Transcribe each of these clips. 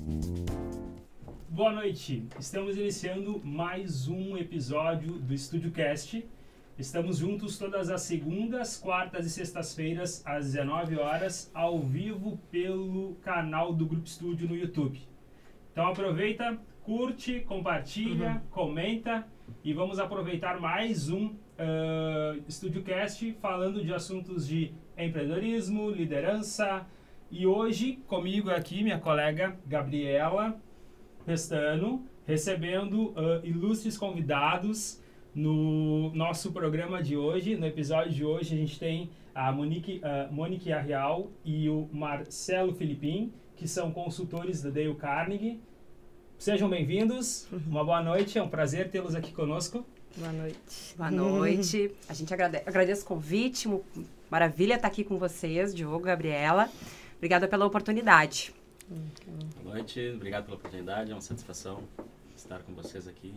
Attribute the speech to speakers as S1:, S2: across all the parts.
S1: Boa noite, estamos iniciando mais um episódio do Estúdio Cast. Estamos juntos todas as segundas, quartas e sextas-feiras às 19 horas, ao vivo pelo canal do Grupo Estúdio no YouTube. Então aproveita, curte, compartilha, comenta e vamos aproveitar mais um Estúdio Cast falando de assuntos de empreendedorismo, liderança. E hoje comigo aqui minha colega Gabriela Pestano, recebendo ilustres convidados no nosso programa de hoje. No episódio de hoje a gente tem a Monique Arrial e o Marcelo Filipim, que são consultores da Dale Carnegie. Sejam bem-vindos, uma boa noite, é um prazer tê-los aqui conosco.
S2: Boa noite.
S3: Boa noite. A gente agradece o convite, maravilha estar aqui com vocês, Diogo, Gabriela. Obrigada pela oportunidade.
S4: Boa noite, obrigado pela oportunidade, é uma satisfação estar com vocês aqui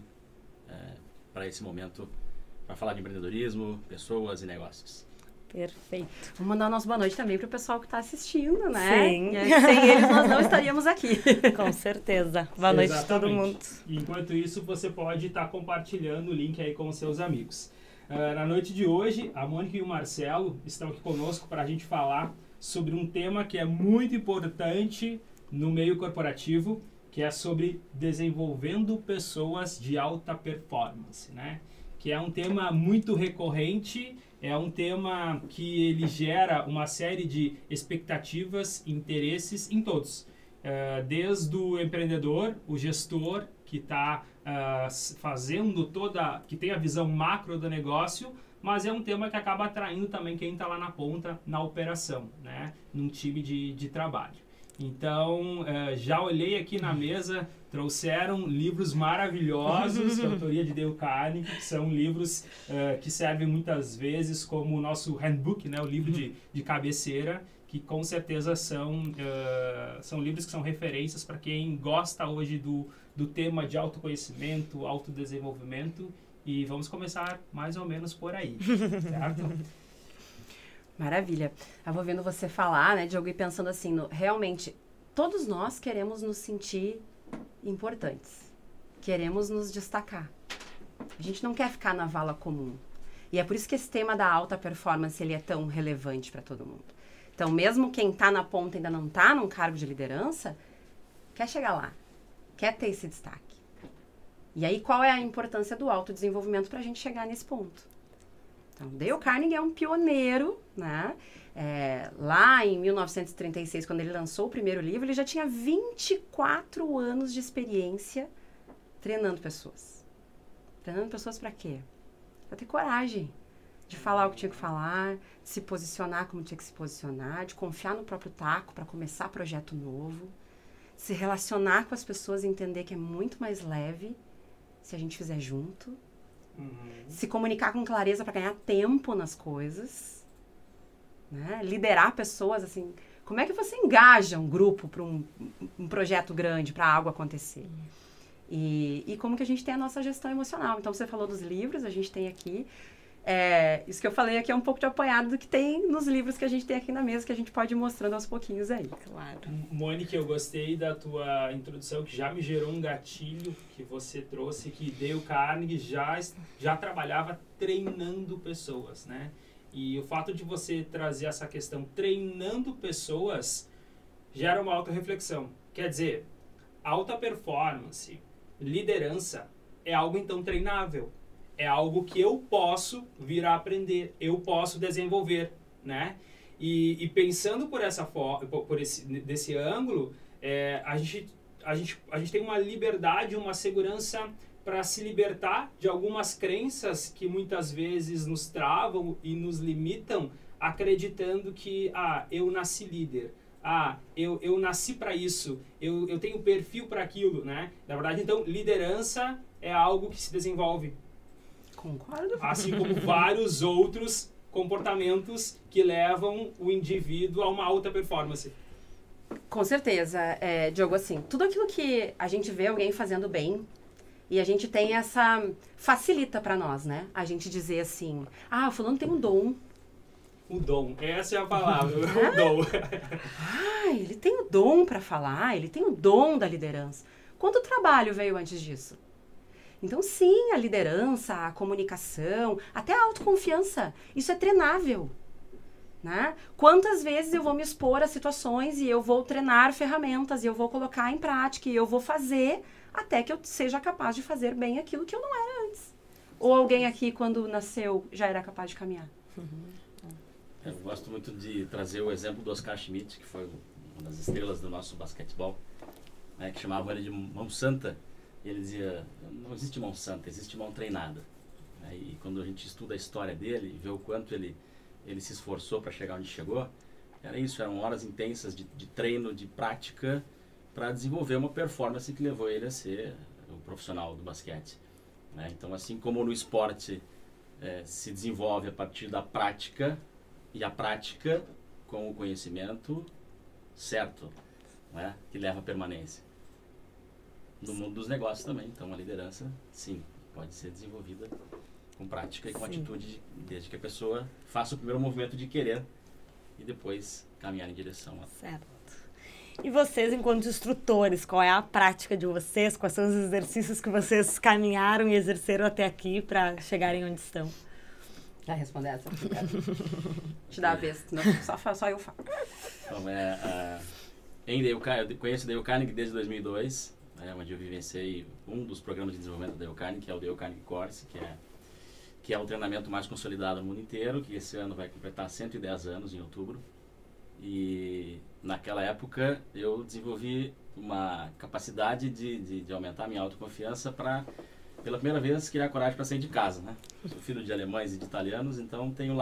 S4: para esse momento, para falar de empreendedorismo, pessoas e negócios.
S2: Perfeito.
S3: Vamos mandar o nosso boa noite também para o pessoal que está assistindo, né?
S2: Sim.
S3: Sem eles nós não estaríamos aqui.
S2: Com certeza. Boa noite a todo mundo.
S1: Enquanto isso, você pode estar compartilhando o link aí com os seus amigos. Na noite de hoje, a Mônica e o Marcelo estão aqui conosco para a gente falar sobre um tema que é muito importante no meio corporativo, que é sobre desenvolvendo pessoas de alta performance, né? Que é um tema muito recorrente, é um tema que ele gera uma série de expectativas, interesses em todos. Desde o empreendedor, o gestor que está fazendo que tem a visão macro do negócio, mas é um tema que acaba atraindo também quem está lá na ponta, na operação, né? Num time de trabalho. Então, já olhei aqui na mesa, trouxeram livros maravilhosos de autoria de Dale Carnegie, que são livros que servem muitas vezes como o nosso handbook, né? O livro de cabeceira, que com certeza são livros que são referências para quem gosta hoje do tema de autoconhecimento, autodesenvolvimento. E vamos começar mais ou menos por aí, certo?
S3: Maravilha. Eu vou vendo você falar, né, Diogo, e pensando assim, realmente, todos nós queremos nos sentir importantes. Queremos nos destacar. A gente não quer ficar na vala comum. E é por isso que esse tema da alta performance, ele é tão relevante para todo mundo. Então, mesmo quem está na ponta e ainda não está num cargo de liderança, quer chegar lá, quer ter esse destaque. E aí, qual é a importância do autodesenvolvimento para a gente chegar nesse ponto? Então, Dale Carnegie é um pioneiro, né? Lá em 1936, quando ele lançou o primeiro livro, ele já tinha 24 anos de experiência treinando pessoas. Treinando pessoas para quê? Para ter coragem de falar o que tinha que falar, de se posicionar como tinha que se posicionar, de confiar no próprio taco para começar projeto novo, se relacionar com as pessoas e entender que é muito mais leve se a gente fizer junto. Se comunicar com clareza para ganhar tempo nas coisas, né? Liderar pessoas, assim, como é que você engaja um grupo para um projeto grande, para algo acontecer? E como que a gente tem a nossa gestão emocional. Então, você falou dos livros, a gente tem aqui, isso que eu falei aqui é um pouco de apanhado do que tem nos livros que a gente tem aqui na mesa, que a gente pode ir mostrando aos pouquinhos aí.
S2: Claro.
S1: Mônica, eu gostei da tua introdução, que já me gerou um gatilho que você trouxe, que Dale Carnegie já trabalhava treinando pessoas, né? E o fato de você trazer essa questão treinando pessoas gera uma autorreflexão. Quer dizer, alta performance, liderança é algo então treinável. É algo que eu posso vir a aprender, eu posso desenvolver, né? E pensando desse ângulo, a gente tem uma liberdade, uma segurança para se libertar de algumas crenças que muitas vezes nos travam e nos limitam, acreditando que eu nasci líder, eu nasci para isso, eu tenho perfil para aquilo, né? Na verdade, então, liderança é algo que se desenvolve.
S3: Concordo.
S1: Assim como vários outros comportamentos que levam o indivíduo a uma alta performance.
S3: Com certeza, Diogo, assim, tudo aquilo que a gente vê alguém fazendo bem e a gente tem facilita para nós, né? A gente dizer assim, o fulano tem um dom,
S1: O dom, essa é a palavra, o dom.
S3: Ele tem o dom para falar, ele tem o dom da liderança. Quanto trabalho veio antes disso? Então, sim, a liderança, a comunicação, até a autoconfiança, isso é treinável. Né? Quantas vezes eu vou me expor a situações e eu vou treinar ferramentas e eu vou colocar em prática e eu vou fazer até que eu seja capaz de fazer bem aquilo que eu não era antes. Ou alguém aqui, quando nasceu, já era capaz de caminhar?
S4: Eu gosto muito de trazer o exemplo do Oscar Schmidt, que foi uma das estrelas do nosso basquetebol, né, que chamavam ele de mão santa. E ele dizia, não existe mão santa, existe mão treinada. E quando a gente estuda a história dele, vê o quanto ele se esforçou para chegar onde chegou, era isso, eram horas intensas de treino, de prática, para desenvolver uma performance que levou ele a ser o profissional do basquete. Então, assim como no esporte se desenvolve a partir da prática, e a prática com o conhecimento certo, né, que leva à permanência. No mundo dos negócios também, então a liderança, sim, pode ser desenvolvida com prática e com atitude, desde que a pessoa faça o primeiro movimento de querer e depois caminhar em direção a...
S2: Certo. E vocês, enquanto instrutores, qual é a prática de vocês? Quais são os exercícios que vocês caminharam e exerceram até aqui para chegarem onde estão?
S3: Já responder essa? Te dá a vez, não, só eu falo.
S4: Então, eu conheço o Dale Carnegie desde 2002, onde eu vivenciei um dos programas de desenvolvimento da Dale Carnegie, que é o Dale Carnegie Course, que é o treinamento mais consolidado no mundo inteiro, que esse ano vai completar 110 anos, em outubro. E naquela época eu desenvolvi uma capacidade de aumentar a minha autoconfiança para, pela primeira vez, criar coragem para sair de casa, né? Sou filho de alemães e de italianos, então tem o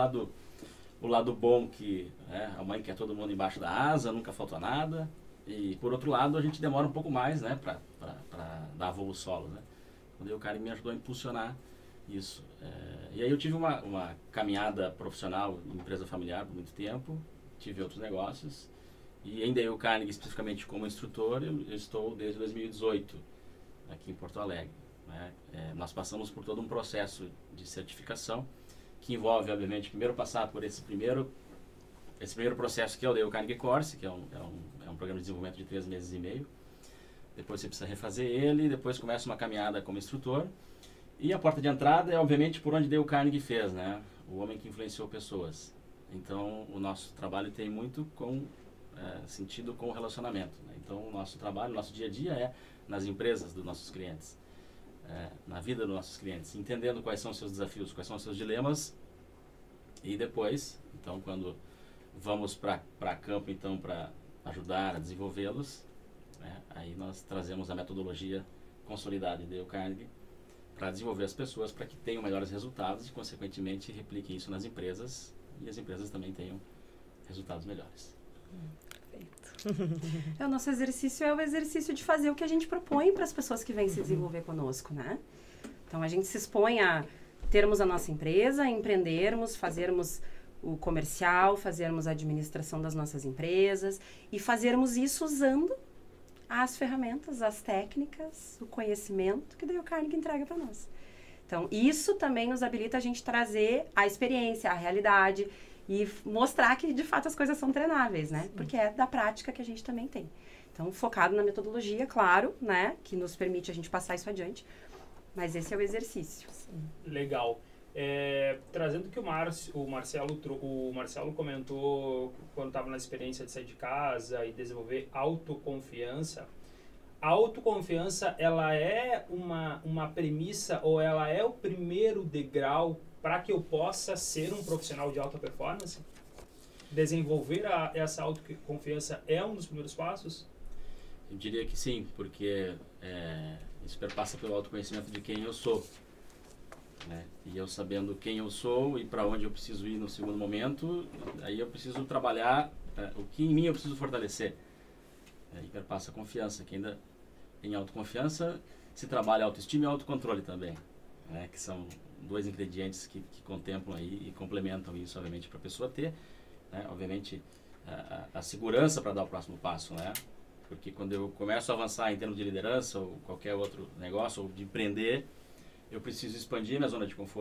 S4: lado bom que a mãe quer todo mundo embaixo da asa, nunca faltou nada. E por outro lado, a gente demora um pouco mais, né, para dar voo solo, né? Quando o cara me ajudou a impulsionar isso. E aí eu tive uma caminhada profissional em empresa familiar por muito tempo, tive outros negócios, e em Dale Carnegie, especificamente como instrutor, eu estou desde 2018 aqui em Porto Alegre. Né? Nós passamos por todo um processo de certificação que envolve, obviamente, primeiro passar por esse primeiro processo que é o Dale Carnegie Course, que é um programa de desenvolvimento de 3 meses e meio. Depois você precisa refazer ele, depois começa uma caminhada como instrutor. E a porta de entrada é, obviamente, por onde Dale Carnegie fez, né? O homem que influenciou pessoas. Então, o nosso trabalho tem muito sentido com o relacionamento. Né? Então, o nosso trabalho, o nosso dia a dia é nas empresas dos nossos clientes, na vida dos nossos clientes, entendendo quais são os seus desafios, quais são os seus dilemas. E depois, então, quando vamos para campo, então, para ajudar a desenvolvê-los, aí nós trazemos a metodologia consolidada de Dale Carnegie para desenvolver as pessoas para que tenham melhores resultados e, consequentemente, repliquem isso nas empresas e as empresas também tenham resultados melhores.
S3: Perfeito. O nosso exercício é o exercício de fazer o que a gente propõe para as pessoas que vêm se desenvolver conosco, né? Então, a gente se expõe a termos a nossa empresa, empreendermos, fazermos o comercial, fazermos a administração das nossas empresas e fazermos isso usando as ferramentas, as técnicas, o conhecimento que Dale Carnegie entrega para nós. Então, isso também nos habilita a gente trazer a experiência, a realidade e mostrar que, de fato, as coisas são treináveis, né? Sim. Porque é da prática que a gente também tem. Então, focado na metodologia, claro, né? Que nos permite a gente passar isso adiante. Mas esse é o exercício. Sim.
S1: Legal. Trazendo o que o Marcelo comentou quando estava na experiência de sair de casa e desenvolver autoconfiança. A autoconfiança, ela é uma premissa ou ela é o primeiro degrau para que eu possa ser um profissional de alta performance? Desenvolver essa autoconfiança é um dos primeiros passos?
S4: Eu diria que sim, porque isso perpassa pelo autoconhecimento de quem eu sou. Né? E eu sabendo quem eu sou e para onde eu preciso ir no segundo momento, aí eu preciso trabalhar o que em mim eu preciso fortalecer. Aí perpassa a confiança, que ainda em autoconfiança se trabalha autoestima e autocontrole também, né? Que são 2 ingredientes que contemplam aí e complementam isso, obviamente, para a pessoa ter, né? Obviamente, a segurança para dar o próximo passo, né? Porque quando eu começo a avançar em termos de liderança ou qualquer outro negócio, ou de empreender, eu preciso expandir minha zona de conforto,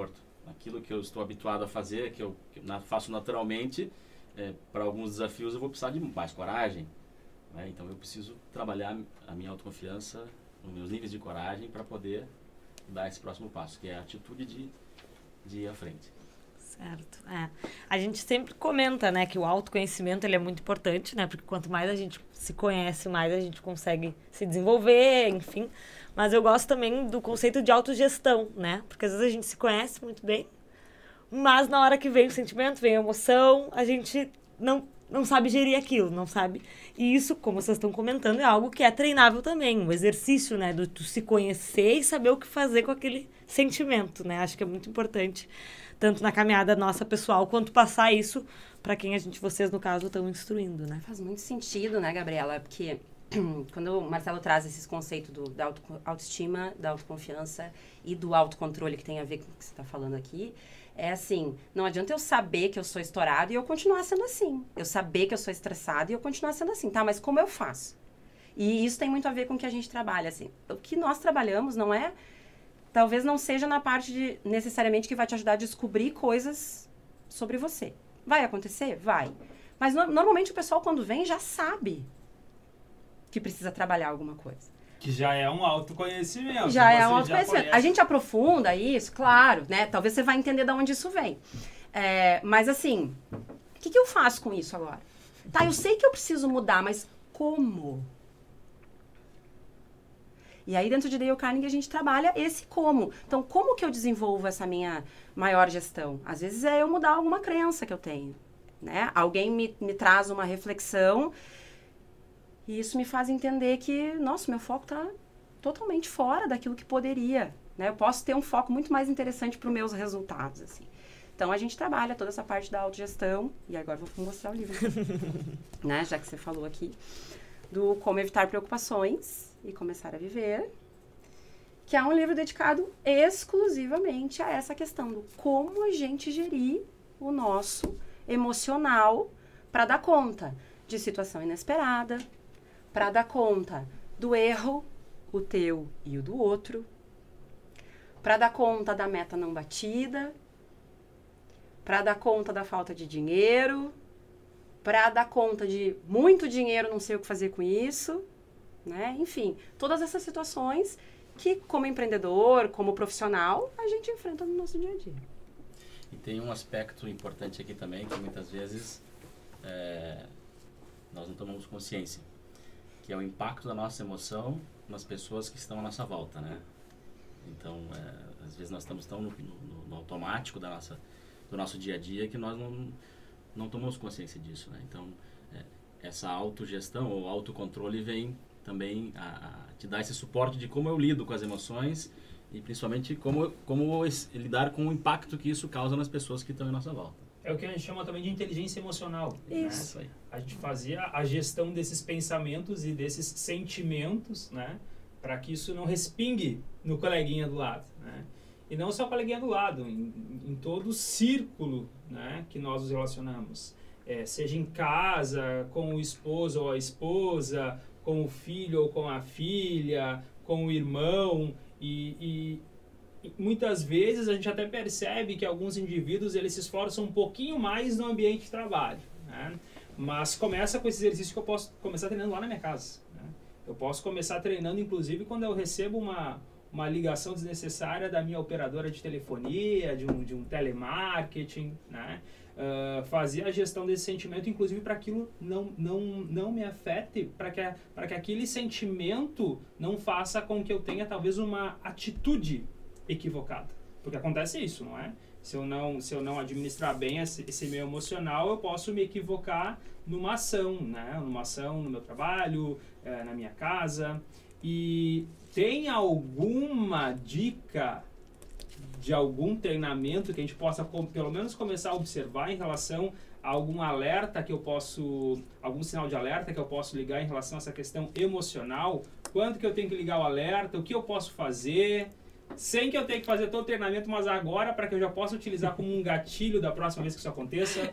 S4: aquilo que eu estou habituado a fazer, que eu faço naturalmente, para alguns desafios eu vou precisar de mais coragem, né? Então eu preciso trabalhar a minha autoconfiança, os meus níveis de coragem para poder dar esse próximo passo, que é a atitude de ir à frente.
S2: Certo. A gente sempre comenta, né, que o autoconhecimento ele é muito importante, né, porque quanto mais a gente se conhece, mais a gente consegue se desenvolver, enfim. Mas eu gosto também do conceito de autogestão, né, porque às vezes a gente se conhece muito bem, mas na hora que vem o sentimento, vem a emoção, a gente não sabe gerir aquilo, não sabe. E isso, como vocês estão comentando, é algo que é treinável também, um exercício, né, de tu se conhecer e saber o que fazer com aquele sentimento, né, acho que é muito importante, tanto na caminhada nossa pessoal, quanto passar isso para quem vocês, no caso, estão instruindo, né?
S3: Faz muito sentido, né, Gabriela? Porque quando o Marcelo traz esses conceitos da autoestima, da autoconfiança e do autocontrole, que tem a ver com o que você está falando aqui, é assim, não adianta eu saber que eu sou estourado e eu continuar sendo assim. Eu saber que eu sou estressado e eu continuar sendo assim, tá? Mas como eu faço? E isso tem muito a ver com o que a gente trabalha, assim. O que nós trabalhamos não é... Talvez não seja na parte de, necessariamente, que vai te ajudar a descobrir coisas sobre você. Vai acontecer? Vai. Mas normalmente o pessoal, quando vem, já sabe que precisa trabalhar alguma coisa.
S1: Que já é um autoconhecimento.
S3: Já é um autoconhecimento. A gente aprofunda isso, claro, né? Talvez você vai entender de onde isso vem. Mas assim, o que eu faço com isso agora? Tá, eu sei que eu preciso mudar, mas como? E aí, dentro de Dale Carnegie, a gente trabalha esse como. Então, como que eu desenvolvo essa minha maior gestão? Às vezes é eu mudar alguma crença que eu tenho, né? Alguém me traz uma reflexão e isso me faz entender que, nossa, meu foco está totalmente fora daquilo que poderia, né? Eu posso ter um foco muito mais interessante para os meus resultados, assim. Então, a gente trabalha toda essa parte da autogestão. E agora vou mostrar o livro, né? Já que você falou aqui. Do Como Evitar Preocupações e Começar a Viver, que é um livro dedicado exclusivamente a essa questão do como a gente gerir o nosso emocional para dar conta de situação inesperada, para dar conta do erro, o teu e o do outro, para dar conta da meta não batida, para dar conta da falta de dinheiro, para dar conta de muito dinheiro, não sei o que fazer com isso, né? Enfim, todas essas situações que, como empreendedor, como profissional, a gente enfrenta no nosso dia a dia.
S4: E tem um aspecto importante aqui também, que muitas vezes nós não tomamos consciência, que é o impacto da nossa emoção nas pessoas que estão à nossa volta, né? Então, às vezes nós estamos tão no automático do nosso dia a dia que nós não tomamos consciência disso, né? Então, essa autogestão ou autocontrole vem também a te dar esse suporte de como eu lido com as emoções e principalmente como lidar com o impacto que isso causa nas pessoas que estão em nossa volta.
S1: É o que a gente chama também de inteligência emocional.
S3: Isso.
S1: Né? A gente fazia a gestão desses pensamentos e desses sentimentos, né? Para que isso não respingue no coleguinha do lado, né? E não só o coleguinha do lado, em todo o círculo, né, que nós nos relacionamos. Seja em casa, com o esposo ou a esposa, com o filho ou com a filha, com o irmão. E muitas vezes a gente até percebe que alguns indivíduos eles se esforçam um pouquinho mais no ambiente de trabalho, né? Mas começa com esse exercício que eu posso começar treinando lá na minha casa, né? Eu posso começar treinando, inclusive, quando eu recebo uma ligação desnecessária da minha operadora de telefonia, de um telemarketing, né? Fazer a gestão desse sentimento, inclusive para aquilo não me afete, para que aquele sentimento não faça com que eu tenha talvez uma atitude equivocada. Porque acontece isso, não é? Se eu não administrar bem esse meio emocional, eu posso me equivocar numa ação, né? Numa ação no meu trabalho, na minha casa. E tem alguma dica de algum treinamento que a gente possa pelo menos começar a observar em relação a algum alerta que eu posso, algum sinal de alerta que eu posso ligar em relação a essa questão emocional? Quando que eu tenho que ligar o alerta? O que eu posso fazer? Sem que eu tenha que fazer todo o treinamento, mas agora para que eu já possa utilizar como um gatilho da próxima vez que isso aconteça?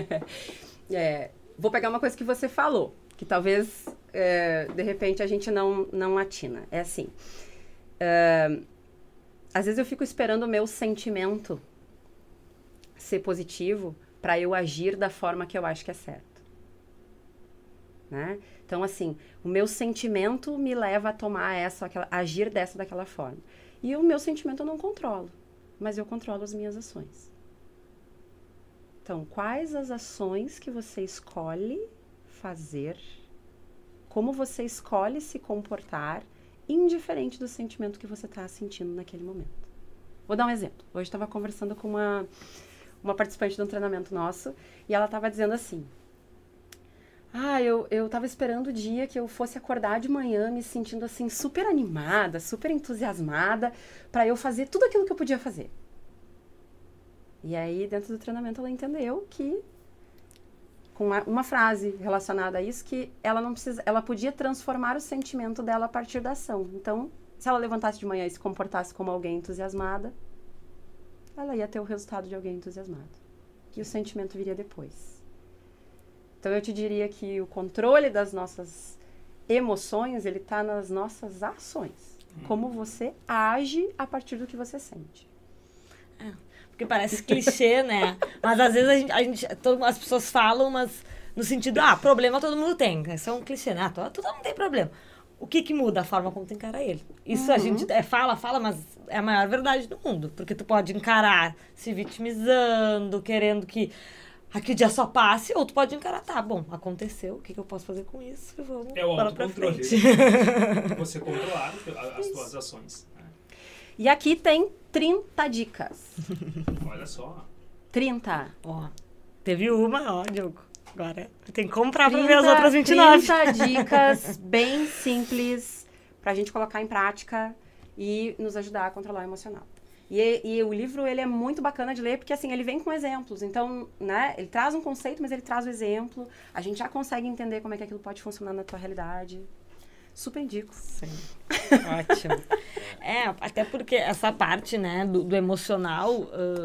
S3: Vou pegar uma coisa que você falou, que talvez, de repente, a gente não atina. É assim, às vezes eu fico esperando o meu sentimento ser positivo para eu agir da forma que eu acho que é certo. Né? Então, assim, o meu sentimento me leva a tomar agir daquela forma. E o meu sentimento eu não controlo, mas eu controlo as minhas ações. Então, quais as ações que você escolhe fazer, como você escolhe se comportar, indiferente do sentimento que você está sentindo naquele momento. Vou dar um exemplo. Hoje estava conversando com uma participante de um treinamento nosso e ela estava dizendo assim, eu estava esperando o dia que eu fosse acordar de manhã me sentindo assim super animada, super entusiasmada para eu fazer tudo aquilo que eu podia fazer. E aí, dentro do treinamento, ela entendeu que, com uma frase relacionada a isso, que ela podia transformar o sentimento dela a partir da ação. Então, se ela levantasse de manhã e se comportasse como alguém entusiasmada, ela ia ter o resultado de alguém entusiasmado. E o sentimento viria depois. Então, eu te diria que o controle das nossas emoções, ele está nas nossas ações. Como você age a partir do que você sente.
S2: Porque parece clichê, né? Mas às vezes as pessoas falam, mas no sentido, problema todo mundo tem. Isso é um clichê, né? Todo mundo tem problema. O que muda? A forma como tu encara ele. Isso a gente fala, mas é a maior verdade do mundo. Porque tu pode encarar se vitimizando, querendo que aquele dia só passe, ou tu pode encarar, bom, aconteceu, o que eu posso fazer com isso? Vamos
S1: o
S2: pra
S1: autocontrole.
S2: frente.
S1: Você controlar as tuas ações. Né?
S3: E aqui tem 30 dicas.
S1: Olha só.
S3: 30.
S2: Ó, teve uma, Diogo. Agora tem que comprar pra ver as outras 29.
S3: 30 dicas bem simples pra gente colocar em prática e nos ajudar a controlar o emocional. E o livro, ele é muito bacana de ler, porque assim, ele vem com exemplos. Então, né, ele traz um conceito, mas ele traz o exemplo. A gente já consegue entender como é que aquilo pode funcionar na tua realidade. Super indico.
S2: Sim. Ótimo. Até porque essa parte, né, do emocional,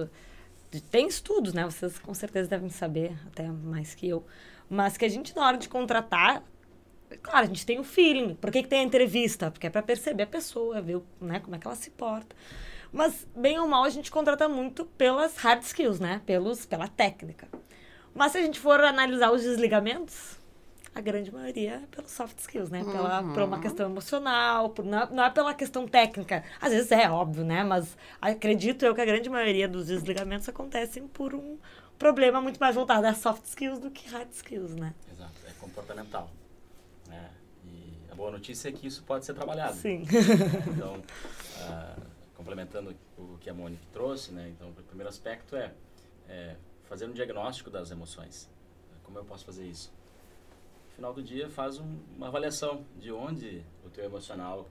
S2: tem estudos, né? Vocês com certeza devem saber, até mais que eu. Mas que a gente, na hora de contratar, claro, a gente tem o feeling. Por que tem a entrevista? Porque é para perceber a pessoa, ver, né, como é que ela se porta. Mas, bem ou mal, a gente contrata muito pelas hard skills, né? Pela técnica. Mas se a gente for analisar os desligamentos, a grande maioria é pelos soft skills, né? Por uma questão emocional, não é pela questão técnica. Às vezes é óbvio, né? Mas acredito eu que a grande maioria dos desligamentos acontecem por um problema muito mais voltado a soft skills do que hard skills, né?
S4: Exato, é comportamental. Né? E a boa notícia é que isso pode ser trabalhado.
S2: Sim.
S4: Então, complementando o que a Mônica trouxe, né? Então, o primeiro aspecto é fazer um diagnóstico das emoções. Como eu posso fazer isso? No final do dia, faz uma avaliação de onde o teu emocional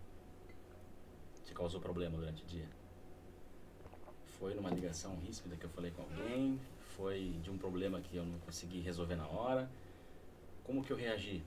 S4: te causou problema durante o dia. Foi numa ligação ríspida que eu falei com alguém? Foi de um problema que eu não consegui resolver na hora? Como que eu reagi?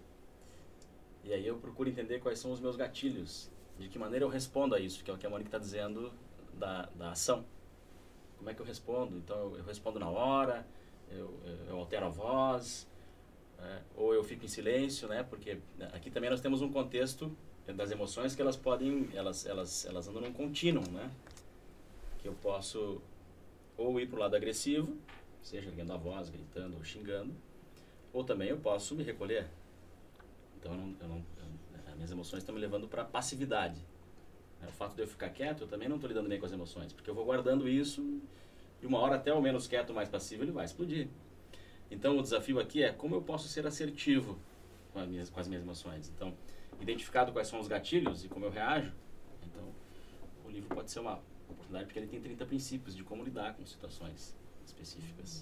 S4: E aí eu procuro entender quais são os meus gatilhos. De que maneira eu respondo a isso, que é o que a Mônica está dizendo da ação. Como é que eu respondo? Então, eu respondo na hora, eu altero a voz, ou eu fico em silêncio, né? Porque aqui também nós temos um contexto das emoções que elas andam num contínuo, né? Que eu posso ou ir para o lado agressivo, seja erguendo a voz, gritando ou xingando, ou também eu posso me recolher. Então, as minhas emoções estão me levando para passividade. O fato de eu ficar quieto, eu também não estou lidando bem com as emoções, porque eu vou guardando isso e uma hora até o menos quieto, mais passivo, ele vai explodir. Então, o desafio aqui é como eu posso ser assertivo com as minhas emoções. Então, identificado quais são os gatilhos e como eu reajo, então, o livro pode ser uma oportunidade, porque ele tem 30 princípios de como lidar com situações específicas.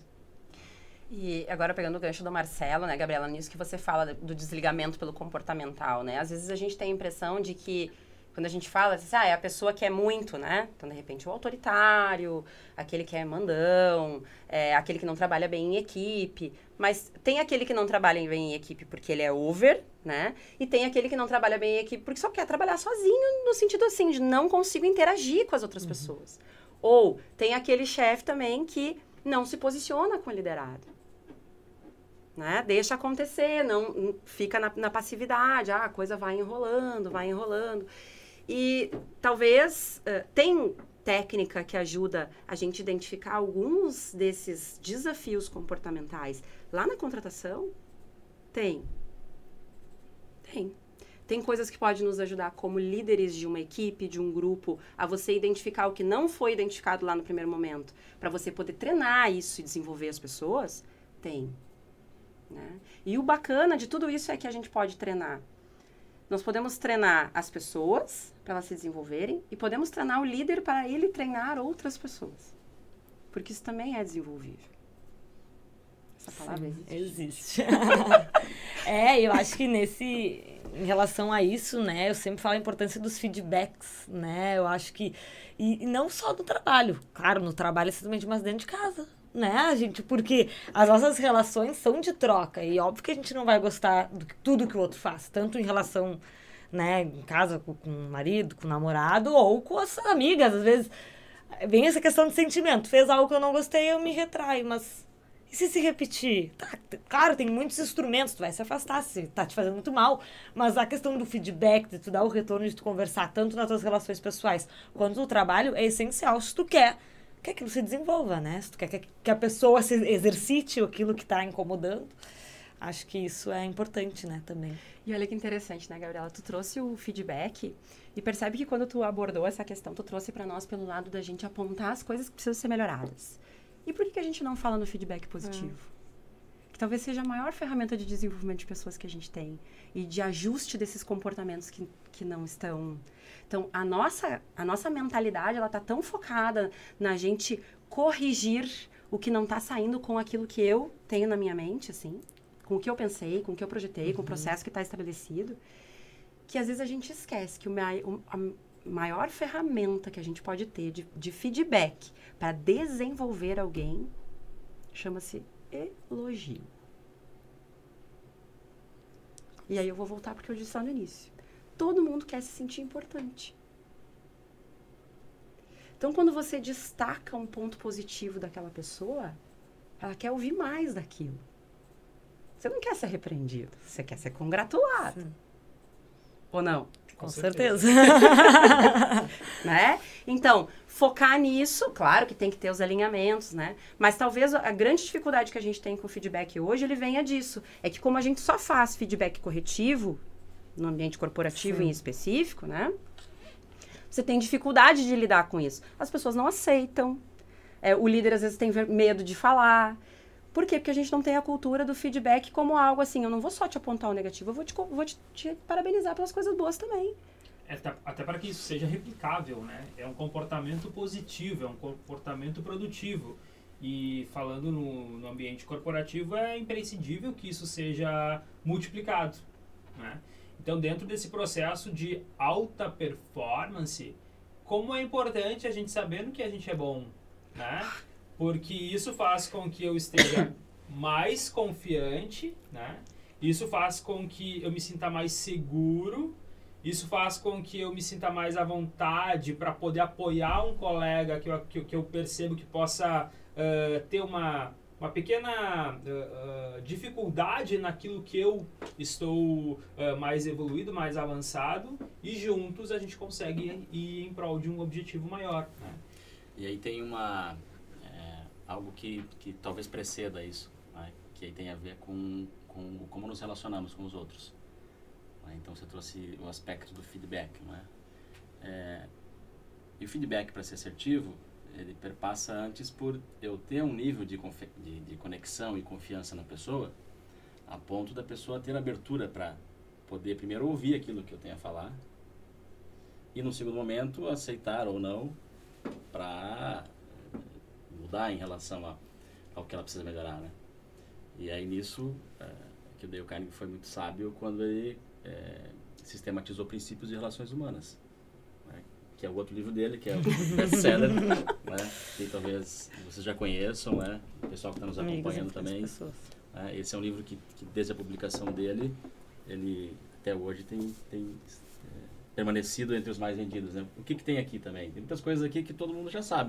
S3: E agora pegando o gancho do Marcelo, né, Gabriela, nisso que você fala do desligamento pelo comportamental, né? Às vezes a gente tem a impressão de que quando a gente fala assim, é a pessoa que é muito, né? Então, de repente, o autoritário, aquele que é mandão, aquele que não trabalha bem em equipe. Mas tem aquele que não trabalha bem em equipe porque ele é over, né? E tem aquele que não trabalha bem em equipe porque só quer trabalhar sozinho, no sentido assim, de não consigo interagir com as outras pessoas. Ou tem aquele chefe também que não se posiciona com o liderado. Né? Deixa acontecer, não fica na passividade, a coisa vai enrolando. E talvez tem técnica que ajuda a gente a identificar alguns desses desafios comportamentais lá na contratação? Tem. Tem coisas que podem nos ajudar como líderes de uma equipe, de um grupo, a você identificar o que não foi identificado lá no primeiro momento, para você poder treinar isso e desenvolver as pessoas? Tem. Né? E o bacana de tudo isso é que a gente pode treinar. Nós podemos treinar as pessoas para elas se desenvolverem e podemos treinar o líder para ele treinar outras pessoas. Porque isso também é desenvolvível. Essa palavra
S2: existe. Eu acho que em relação a isso, né, eu sempre falo a importância dos feedbacks, né, eu acho que, e não só no trabalho, claro, no trabalho simplesmente, mas dentro de casa, né, gente, porque as nossas relações são de troca, e óbvio que a gente não vai gostar de tudo que o outro faz, tanto em relação, né, em casa com o marido, com o namorado, ou com as amigas, às vezes, vem essa questão de sentimento, fez algo que eu não gostei, eu me retraio, mas... E se repetir? Tá, claro, tem muitos instrumentos, tu vai se afastar se tá te fazendo muito mal, mas a questão do feedback, de tu dar o retorno, de tu conversar tanto nas tuas relações pessoais quanto no trabalho, é essencial se tu quer que aquilo se desenvolva, né? Se tu quer que a pessoa se exercite aquilo que tá incomodando, acho que isso é importante, né, também.
S3: E olha que interessante, né, Gabriela? Tu trouxe o feedback e percebe que quando tu abordou essa questão, tu trouxe para nós pelo lado da gente apontar as coisas que precisam ser melhoradas. E por que a gente não fala no feedback positivo? Que talvez seja a maior ferramenta de desenvolvimento de pessoas que a gente tem e de ajuste desses comportamentos que não estão... Então, a nossa mentalidade, ela tá tão focada na gente corrigir o que não está saindo com aquilo que eu tenho na minha mente, assim, com o que eu pensei, com o que eu projetei, com o processo que está estabelecido, que às vezes a gente esquece que a maior ferramenta que a gente pode ter de feedback para desenvolver alguém chama-se elogio. E aí eu vou voltar porque eu disse lá no início. Todo mundo quer se sentir importante. Então, quando você destaca um ponto positivo daquela pessoa, ela quer ouvir mais daquilo. Você não quer ser repreendido, você quer ser congratulado. Sim. Ou não?
S2: Com certeza.
S3: Né? Então, focar nisso, claro que tem que ter os alinhamentos, né? Mas talvez a grande dificuldade que a gente tem com o feedback hoje, ele venha disso. É que como a gente só faz feedback corretivo, no ambiente corporativo em específico, né? Você tem dificuldade de lidar com isso. As pessoas não aceitam. O líder, às vezes, tem medo de falar. Por quê? Porque a gente não tem a cultura do feedback como algo assim, eu não vou só te apontar o negativo, eu vou te parabenizar pelas coisas boas também.
S1: Até para que isso seja replicável, né? É um comportamento positivo, é um comportamento produtivo. E falando no ambiente corporativo, é imprescindível que isso seja multiplicado, né? Então, dentro desse processo de alta performance, como é importante a gente saber no que a gente é bom, né? Porque isso faz com que eu esteja mais confiante, né? Isso faz com que eu me sinta mais seguro, isso faz com que eu me sinta mais à vontade para poder apoiar um colega que eu percebo que possa ter uma pequena dificuldade naquilo que eu estou mais evoluído, mais avançado, e juntos a gente consegue ir em prol de um objetivo maior, né?
S4: E aí tem algo que talvez preceda isso, né? Que aí tem a ver com como nos relacionamos com os outros, né? Então você trouxe o aspecto do feedback, não é? E o feedback, para ser assertivo, ele perpassa antes por eu ter um nível de conexão e confiança na pessoa, a ponto da pessoa ter abertura para poder primeiro ouvir aquilo que eu tenho a falar e, no segundo momento, aceitar ou não para mudar em relação ao que ela precisa melhorar, né? E aí nisso, que o Dale Carnegie foi muito sábio quando ele sistematizou princípios de relações humanas, né? Que é o outro livro dele, que é o best-seller, né? Que talvez vocês já conheçam, né? O pessoal que está nos acompanhando também. Né? Esse é um livro que desde a publicação dele, ele até hoje tem permanecido entre os mais vendidos, né? O que tem aqui também? Tem muitas coisas aqui que todo mundo já sabe.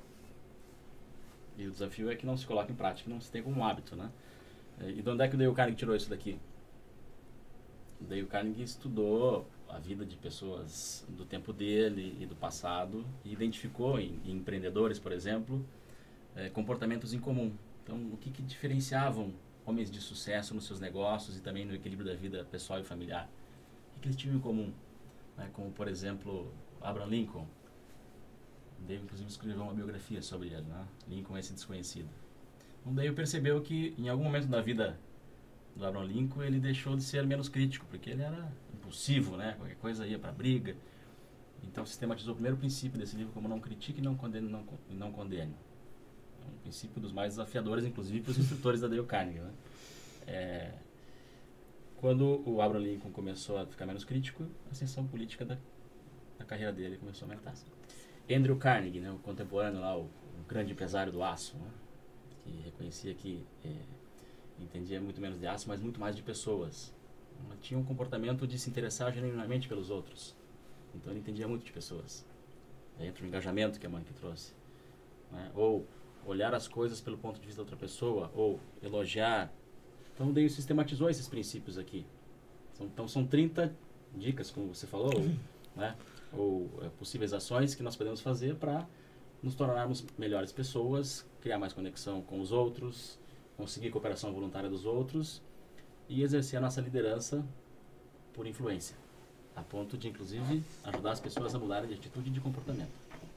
S4: E o desafio é que não se coloque em prática, não se tenha como um hábito, né? E de onde é que o Dale Carnegie tirou isso daqui? O Dale Carnegie estudou a vida de pessoas do tempo dele e do passado e identificou em empreendedores, por exemplo, comportamentos em comum. Então, o que diferenciavam homens de sucesso nos seus negócios e também no equilíbrio da vida pessoal e familiar? O que eles tinham em comum? Como, por exemplo, Abraham Lincoln. Dave, inclusive, escreveu uma biografia sobre ele, né? Lincoln, esse desconhecido. Então, daí percebeu que, em algum momento da vida do Abraham Lincoln, ele deixou de ser menos crítico, porque ele era impulsivo, né? Qualquer coisa ia para briga. Então, sistematizou o primeiro princípio desse livro como não critique, não condene, não condene. É um princípio dos mais desafiadores, inclusive, para os instrutores da Dale Carnegie, né? Quando o Abraham Lincoln começou a ficar menos crítico, a ascensão política da carreira dele começou a aumentar. Andrew Carnegie, né, o contemporâneo lá, o grande empresário do aço, né, que reconhecia que entendia muito menos de aço, mas muito mais de pessoas. Ele tinha um comportamento de se interessar genuinamente pelos outros. Então ele entendia muito de pessoas. Daí entra o engajamento que a Mônica trouxe. Né, ou olhar as coisas pelo ponto de vista da outra pessoa, ou elogiar. Então daí sistematizou esses princípios aqui. Então são 30 dicas, como você falou, né? Ou possíveis ações que nós podemos fazer para nos tornarmos melhores pessoas, criar mais conexão com os outros, conseguir cooperação voluntária dos outros e exercer a nossa liderança por influência, a ponto de, inclusive, ajudar as pessoas a mudarem de atitude e de comportamento.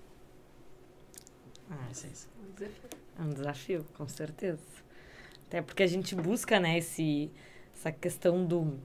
S2: É um desafio, com certeza. Até porque a gente busca, né, essa questão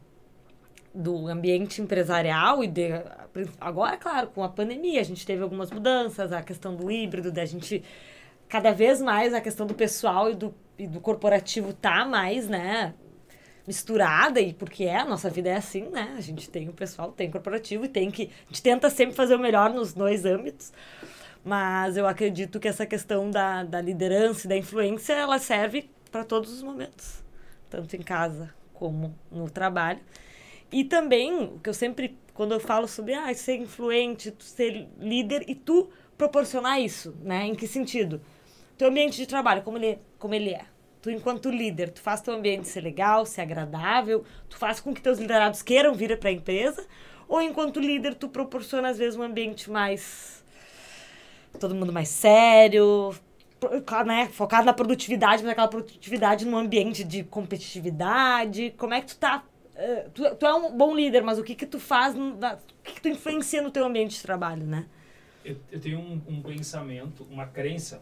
S2: do ambiente empresarial e agora, claro, com a pandemia a gente teve algumas mudanças, a questão do híbrido, da gente cada vez mais a questão do pessoal e do corporativo tá mais, né, misturada, e porque a nossa vida é assim, né, a gente tem o pessoal, tem o corporativo e a gente tenta sempre fazer o melhor nos dois âmbitos, mas eu acredito que essa questão da liderança e da influência, ela serve para todos os momentos, tanto em casa como no trabalho. E também, o que eu sempre, quando eu falo sobre ser influente, tu ser líder e tu proporcionar isso, né? Em que sentido? Teu ambiente de trabalho, como ele é. Tu, enquanto líder, tu faz teu ambiente ser legal, ser agradável, tu faz com que teus liderados queiram vir para a empresa, ou enquanto líder, tu proporciona, às vezes, um ambiente mais... todo mundo mais sério, né? Focado na produtividade, mas aquela produtividade num ambiente de competitividade. Como é que tu tá... Tu é um bom líder, mas o que tu faz, o que tu influencia no teu ambiente de trabalho, né?
S1: Eu tenho um pensamento, uma crença,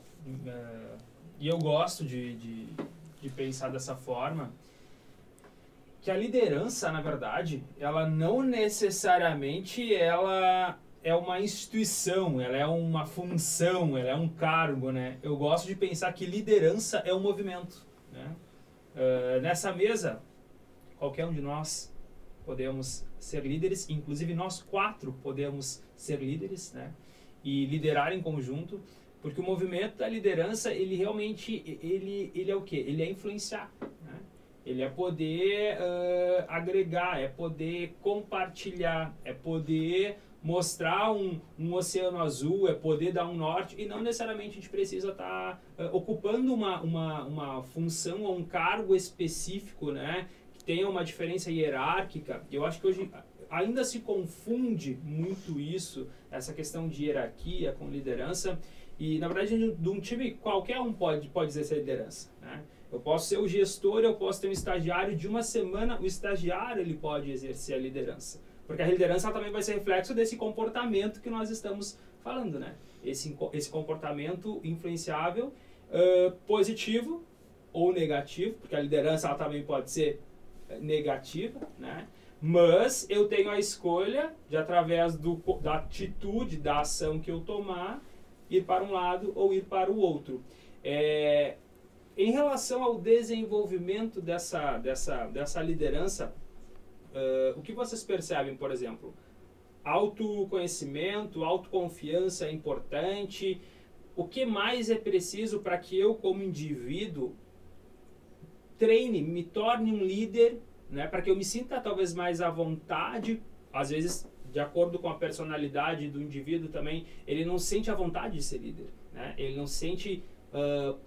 S1: e eu gosto de pensar dessa forma, que a liderança, na verdade, ela não necessariamente ela é uma instituição, ela é uma função, ela é um cargo, né? Eu gosto de pensar que liderança é um movimento, né? Nessa mesa, qualquer um de nós podemos ser líderes, inclusive nós 4 podemos ser líderes, né? E liderar em conjunto, porque o movimento da liderança, ele realmente, ele é o quê? Ele é influenciar, né? Ele é poder agregar, é poder compartilhar, é poder mostrar um oceano azul, é poder dar um norte, e não necessariamente a gente precisa estar ocupando uma função ou um cargo específico, né? Tenha uma diferença hierárquica. Eu acho que hoje ainda se confunde muito isso, essa questão de hierarquia com liderança, e na verdade de um time qualquer um pode exercer liderança, né? Eu posso ser o gestor, eu posso ter um estagiário, de uma semana o estagiário ele pode exercer a liderança, porque a liderança também vai ser reflexo desse comportamento que nós estamos falando, né? Esse comportamento influenciável, positivo ou negativo, porque a liderança ela também pode ser negativa, né? Mas eu tenho a escolha de, através da atitude, da ação que eu tomar, ir para um lado ou ir para o outro. Em relação ao desenvolvimento dessa liderança, o que vocês percebem, por exemplo? Autoconhecimento, autoconfiança é importante. O que mais é preciso para que eu, como indivíduo, treine, me torne um líder, né, para que eu me sinta talvez mais à vontade, às vezes, de acordo com a personalidade do indivíduo também, ele não sente a vontade de ser líder, né? Ele não sente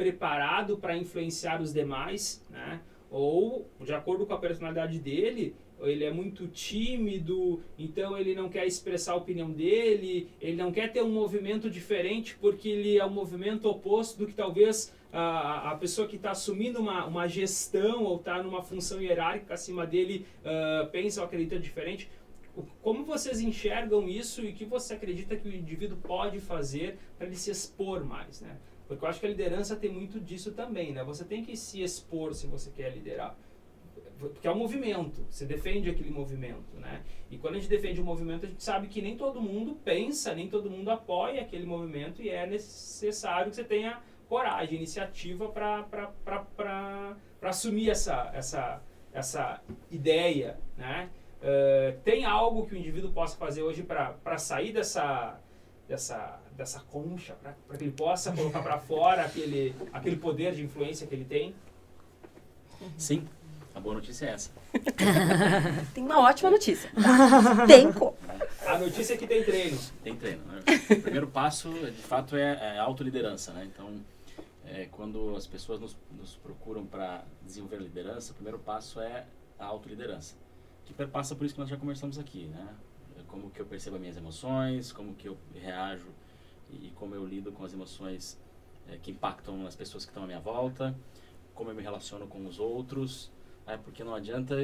S1: preparado para influenciar os demais, né? Ou, de acordo com a personalidade dele, ele é muito tímido, então ele não quer expressar a opinião dele, ele não quer ter um movimento diferente porque ele é um movimento oposto do que talvez a pessoa que está assumindo uma gestão ou está numa função hierárquica acima dele pensa ou acredita diferente. Como vocês enxergam isso e o que você acredita que o indivíduo pode fazer para ele se expor mais, né? Porque eu acho que a liderança tem muito disso também, né? Você tem que se expor se você quer liderar. Porque é um movimento, você defende aquele movimento, né? E quando a gente defende um movimento, a gente sabe que nem todo mundo pensa, nem todo mundo apoia aquele movimento e é necessário que você tenha coragem, iniciativa para assumir essa ideia, né? Tem algo que o indivíduo possa fazer hoje para sair dessa concha, para que ele possa colocar para fora aquele poder de influência que ele tem?
S4: Sim, a boa notícia é essa.
S3: Tem uma ótima notícia. Tem como.
S1: A notícia é que tem treino.
S4: Tem treino, né? O primeiro passo, de fato, é a autoliderança, né? Então, quando as pessoas nos procuram para desenvolver liderança, o primeiro passo é a autoliderança, que perpassa por isso que nós já conversamos aqui, né? Como que eu percebo as minhas emoções, como que eu reajo e como eu lido com as emoções que impactam nas pessoas que estão à minha volta, como eu me relaciono com os outros, porque não adianta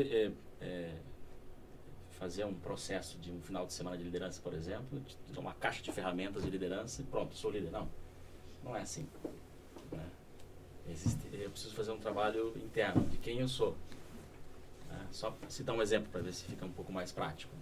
S4: fazer um processo de um final de semana de liderança, por exemplo, de uma caixa de ferramentas de liderança e pronto, sou líder. Não é assim, né? Eu preciso fazer um trabalho interno de quem eu sou. Só citar um exemplo para ver se fica um pouco mais prático.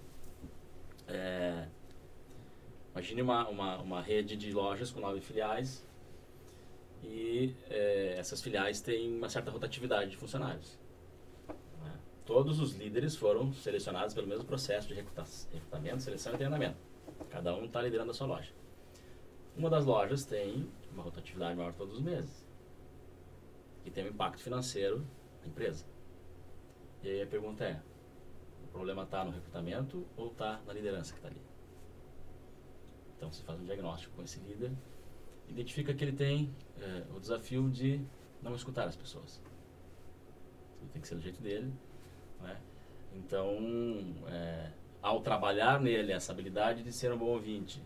S4: Imagine uma rede de lojas com 9 filiais e essas filiais têm uma certa rotatividade de funcionários. Todos os líderes foram selecionados pelo mesmo processo de recrutamento, seleção e treinamento. Cada um está liderando a sua loja. Uma das lojas tem uma rotatividade maior todos os meses e tem um impacto financeiro na empresa. E aí a pergunta é, o problema está no recrutamento ou está na liderança que está ali? Então você faz um diagnóstico com esse líder, identifica que ele tem o desafio de não escutar as pessoas. Tudo tem que ser do jeito dele, né? Então, ao trabalhar nele essa habilidade de ser um bom ouvinte,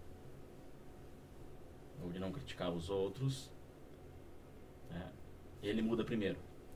S4: ou de não criticar os outros, ele muda primeiro.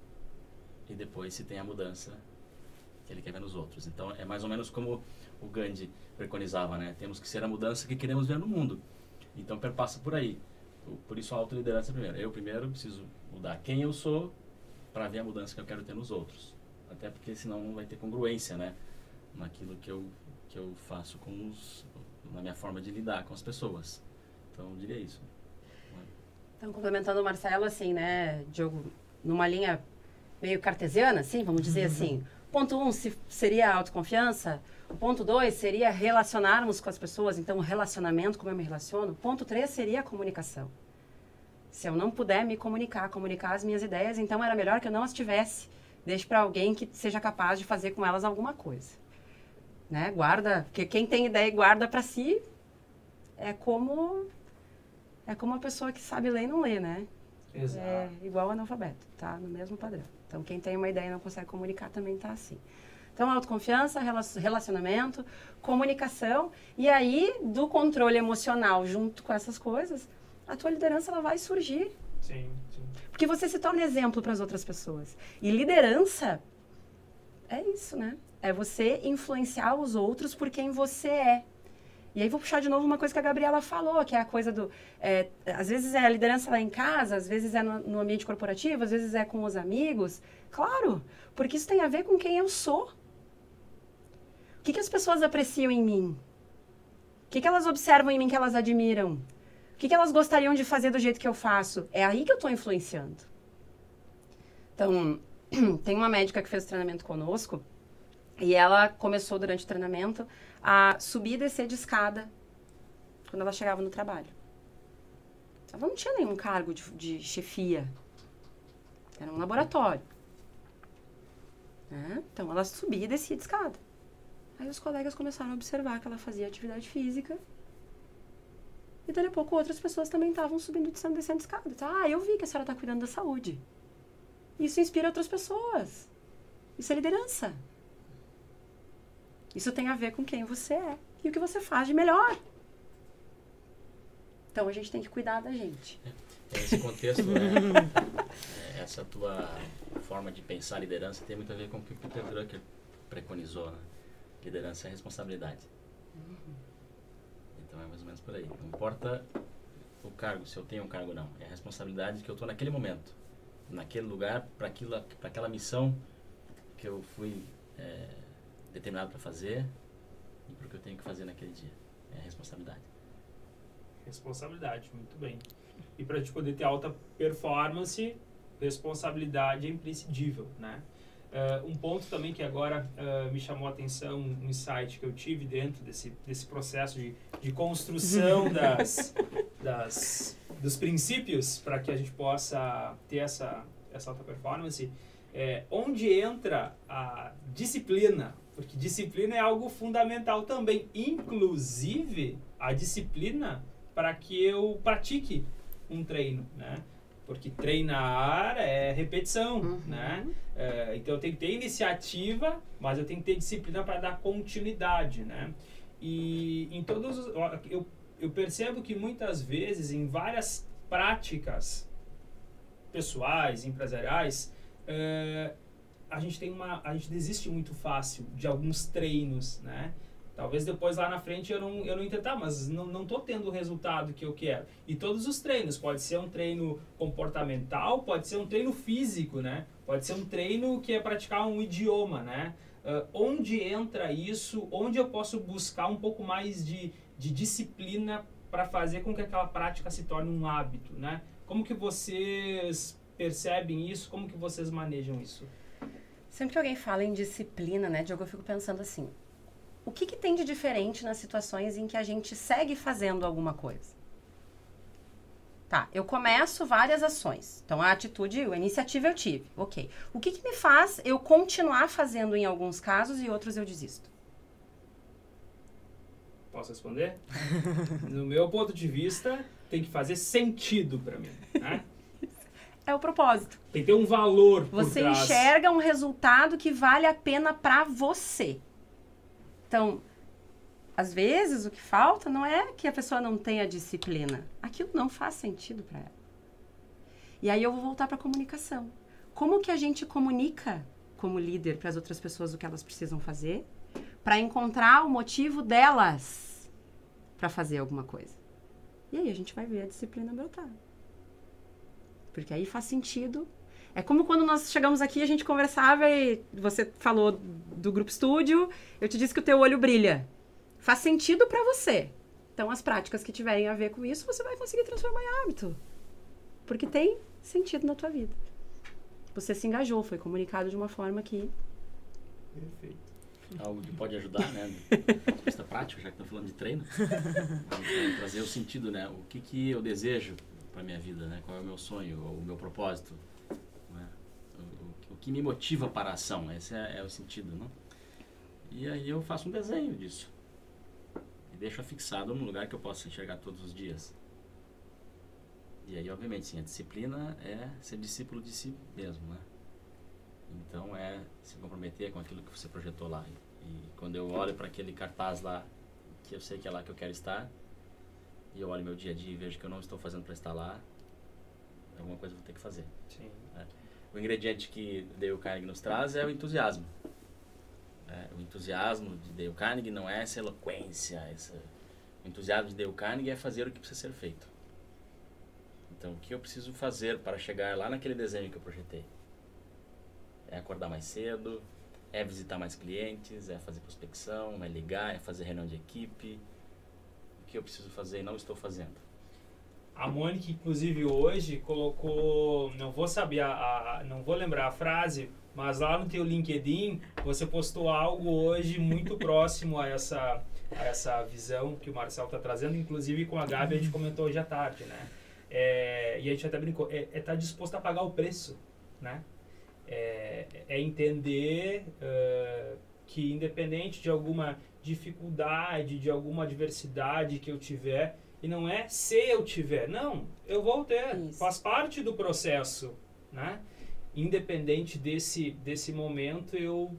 S4: E depois se tem a mudança que ele quer ver nos outros. Então é mais ou menos como o Gandhi preconizava, né? Temos que ser a mudança que queremos ver no mundo. Então perpassa por aí. Por isso a autoliderança primeiro. Eu primeiro preciso mudar quem eu sou para ver a mudança que eu quero ter nos outros. Até porque senão não vai ter congruência, né? Naquilo que eu faço na minha forma de lidar com as pessoas. Então eu diria isso.
S3: Então complementando o Marcelo, assim, né, Diogo, numa linha meio cartesiana, assim, vamos dizer assim. Ponto 1 seria a autoconfiança. O ponto 2 seria relacionarmos com as pessoas. Então, o relacionamento, como eu me relaciono. Ponto 3 seria a comunicação. Se eu não puder me comunicar as minhas ideias, então era melhor que eu não as tivesse. Deixe para alguém que seja capaz de fazer com elas alguma coisa. Né? Guarda, porque quem tem ideia e guarda para si é como uma pessoa que sabe ler e não lê, né?
S1: Exato.
S3: É igual analfabeto, tá? No mesmo padrão. Então, quem tem uma ideia e não consegue comunicar também tá assim. Então, autoconfiança, relacionamento, comunicação. E aí, do controle emocional junto com essas coisas, a tua liderança ela vai surgir.
S1: Sim.
S3: Porque você se torna exemplo para as outras pessoas. E liderança é isso, né? É você influenciar os outros por quem você é. E aí vou puxar de novo uma coisa que a Gabriela falou, que é a coisa do... às vezes é a liderança lá em casa, às vezes é no ambiente corporativo, às vezes é com os amigos. Claro, porque isso tem a ver com quem eu sou. O que as pessoas apreciam em mim? O que elas observam em mim que elas admiram? O que elas gostariam de fazer do jeito que eu faço? É aí que eu estou influenciando. Então, tem uma médica que fez treinamento conosco e ela começou durante o treinamento a subir e descer de escada quando ela chegava no trabalho. Ela não tinha nenhum cargo de chefia. Era um laboratório. Né? Então, ela subia e descia de escada. Aí os colegas começaram a observar que ela fazia atividade física. E daí a pouco outras pessoas também estavam subindo e descendo de escada. Tá? Eu vi que a senhora está cuidando da saúde. Isso inspira outras pessoas. Isso é liderança. Isso tem a ver com quem você é e o que você faz de melhor. Então, a gente tem que cuidar da gente.
S4: Nesse contexto, essa tua forma de pensar liderança tem muito a ver com o que o Peter Drucker preconizou, né? Liderança é responsabilidade. Então, é mais ou menos por aí. Não importa o cargo, se eu tenho um cargo ou não. É a responsabilidade que eu estou naquele momento, naquele lugar, para aquela missão que eu fui determinado para fazer e para o que eu tenho que fazer naquele dia. É a responsabilidade.
S1: Responsabilidade, muito bem. E para a gente poder ter alta performance, responsabilidade é imprescindível, né? Um ponto também que agora me chamou a atenção, um insight que eu tive dentro desse processo de construção dos princípios para que a gente possa ter essa alta performance, onde entra a disciplina, porque disciplina é algo fundamental também, inclusive a disciplina para que eu pratique um treino, né? Porque treinar é repetição, né? Então eu tenho que ter iniciativa, mas eu tenho que ter disciplina para dar continuidade, né? E em todos eu percebo que muitas vezes em várias práticas pessoais, empresariais, a gente desiste muito fácil de alguns treinos, né? Talvez depois lá na frente eu não tentar, mas não estou tendo o resultado que eu quero. E todos os treinos, pode ser um treino comportamental, pode ser um treino físico, né? Pode ser um treino que é praticar um idioma, né? Onde entra isso? Onde eu posso buscar um pouco mais de disciplina para fazer com que aquela prática se torne um hábito, né? Como que vocês percebem isso? Como que vocês manejam isso?
S3: Sempre que alguém fala em disciplina, né, Diogo, eu fico pensando assim, o que tem de diferente nas situações em que a gente segue fazendo alguma coisa? Tá, eu começo várias ações. Então, a iniciativa eu tive. Ok. O que me faz eu continuar fazendo em alguns casos e outros eu desisto?
S1: Posso responder? No meu ponto de vista, tem que fazer sentido para mim, né?
S3: É o propósito.
S1: Tem que ter um valor por
S3: Você
S1: trás.
S3: enxerga um resultado que vale a pena para você. Então, às vezes, o que falta não é que a pessoa não tenha disciplina. Aquilo não faz sentido para ela. E aí eu vou voltar para a comunicação. Como que a gente comunica como líder para as outras pessoas o que elas precisam fazer para encontrar o motivo delas para fazer alguma coisa? E aí a gente vai ver a disciplina brotar. Porque aí faz sentido. É como quando nós chegamos aqui, a gente conversava e você falou do Grupo Estúdio, eu te disse que o teu olho brilha. Faz sentido para você. Então, as práticas que tiverem a ver com isso, você vai conseguir transformar em hábito. Porque tem sentido na tua vida. Você se engajou, foi comunicado de uma forma que...
S1: Perfeito.
S4: Algo que pode ajudar, né? Do vista prático, já que estamos falando de treino. Trazer o sentido, né? O que eu desejo para minha vida, né? Qual é o meu sonho, ou o meu propósito, né? O que me motiva para a ação, esse é o sentido, né? E aí eu faço um desenho disso e deixo afixado num lugar que eu possa enxergar todos os dias. E aí, obviamente, sim, a disciplina é ser discípulo de si mesmo, né? Então é se comprometer com aquilo que você projetou lá. E quando eu olho para aquele cartaz lá, que eu sei que é lá que eu quero estar, e eu olho meu dia a dia e vejo que eu não estou fazendo para estar lá, alguma coisa eu vou ter que fazer.
S1: Sim.
S4: O ingrediente que Dale Carnegie nos traz é o entusiasmo. O entusiasmo de Dale Carnegie não é essa eloquência. O entusiasmo de Dale Carnegie é fazer o que precisa ser feito. Então, o que eu preciso fazer para chegar lá naquele desenho que eu projetei? É acordar mais cedo, é visitar mais clientes, é fazer prospecção, é ligar, é fazer reunião de equipe. O que eu preciso fazer e não estou fazendo?
S1: A Mônica, inclusive, hoje colocou, não vou saber, não vou lembrar a frase, mas lá no teu LinkedIn você postou algo hoje muito próximo a essa visão que o Marcelo está trazendo, inclusive com a Gabi a gente comentou hoje à tarde, né? E a gente até brincou, tá disposto a pagar o preço, né? É entender que independente de alguma dificuldade, de alguma adversidade que eu tiver, e não é se eu tiver, não, eu vou ter, isso faz parte do processo, né? Independente desse momento, eu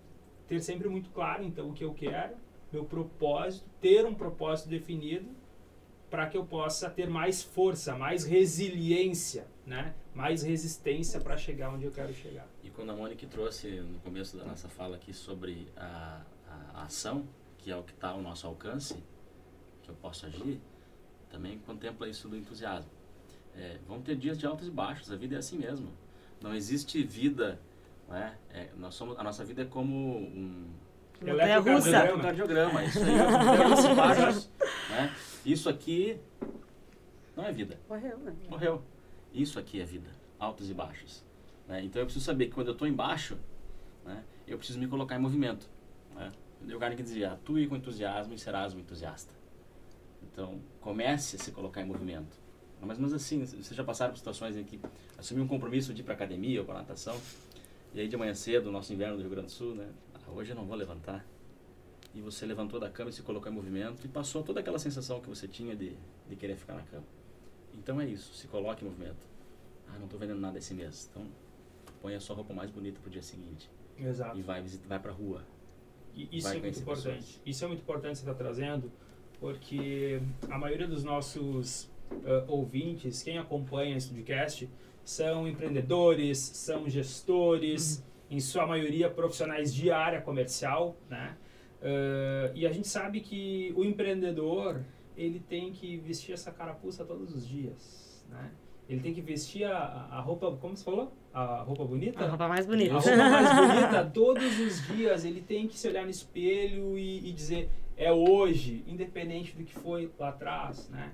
S1: ter sempre muito claro, então, o que eu quero, meu propósito, ter um propósito definido para que eu possa ter mais força, mais resiliência, né? Mais resistência para chegar onde eu quero chegar.
S4: E quando a Mônica trouxe no começo da nossa fala aqui sobre a ação, que é o que está ao nosso alcance, que eu posso agir, também contempla isso do entusiasmo. Vão ter dias de altos e baixos, a vida é assim mesmo. Não existe vida, né? A nossa vida é como um eletrocardiograma, isso aí, altos e baixos, né? Isso aqui não é vida.
S3: Morreu, né?
S4: Morreu. Isso aqui é vida, altos e baixos. Né? Então eu preciso saber que quando eu estou embaixo, né, eu preciso me colocar em movimento. Né? O Carnegie dizia, atue com entusiasmo e serás um entusiasta. Então comece a se colocar em movimento. Mas assim, vocês já passaram por situações em que assumiu um compromisso de ir para academia ou para natação, e aí de manhã cedo, nosso inverno do Rio Grande do Sul, né, hoje eu não vou levantar. E você levantou da cama e se colocou em movimento e passou toda aquela sensação que você tinha de querer ficar na cama. Então é isso, se coloque em movimento. Não estou vendendo nada esse mês, então põe a sua roupa mais bonita pro dia seguinte.
S1: Exato.
S4: E vai pra rua.
S1: E isso é muito importante. Pessoas. Isso é muito importante você estar trazendo, porque a maioria dos nossos ouvintes, quem acompanha esse podcast, são empreendedores, são gestores, em sua maioria profissionais de área comercial, né? E a gente sabe que o empreendedor, ele tem que vestir essa carapuça todos os dias, né? Ele tem que vestir a roupa, como você falou? A roupa bonita?
S2: A roupa mais bonita.
S1: A roupa mais bonita todos os dias. Ele tem que se olhar no espelho e dizer, é hoje, independente do que foi lá atrás, né?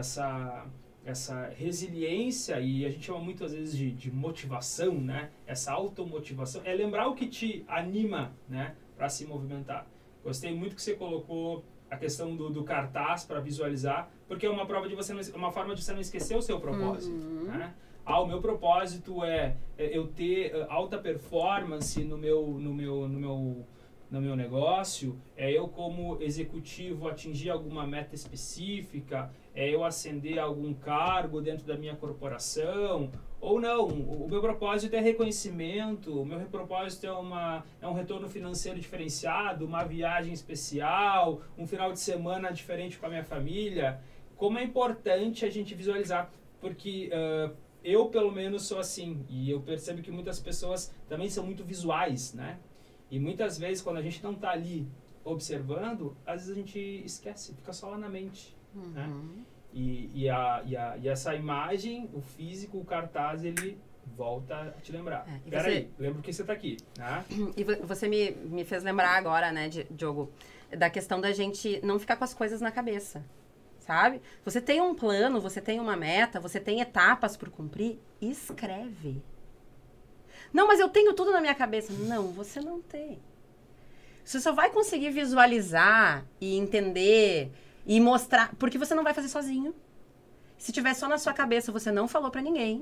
S1: Essa resiliência, e a gente chama muitas vezes de motivação, né? Essa automotivação, é lembrar o que te anima, né? Para se movimentar. Gostei muito que você colocou a questão do cartaz para visualizar, porque é uma prova de você uma forma de você não esquecer o seu propósito, né? O meu propósito é eu ter alta performance no meu negócio, é eu como executivo atingir alguma meta específica, é eu ascender algum cargo dentro da minha corporação, ou não, o meu propósito é reconhecimento, o meu propósito é um retorno financeiro diferenciado, uma viagem especial, um final de semana diferente com a minha família. Como é importante a gente visualizar, porque eu pelo menos sou assim, e eu percebo que muitas pessoas também são muito visuais, né? E muitas vezes quando a gente não está ali observando, às vezes a gente esquece, fica só lá na mente, né? E essa imagem, o físico, o cartaz, ele volta a te lembrar. Peraí, lembra que você está aqui, né?
S3: E você me fez lembrar agora, né, Diogo, da questão da gente não ficar com as coisas na cabeça, sabe? Você tem um plano, você tem uma meta, você tem etapas por cumprir, escreve. Não, mas eu tenho tudo na minha cabeça. Não, você não tem. Você só vai conseguir visualizar e entender e mostrar, porque você não vai fazer sozinho. Se tiver só na sua cabeça, você não falou pra ninguém.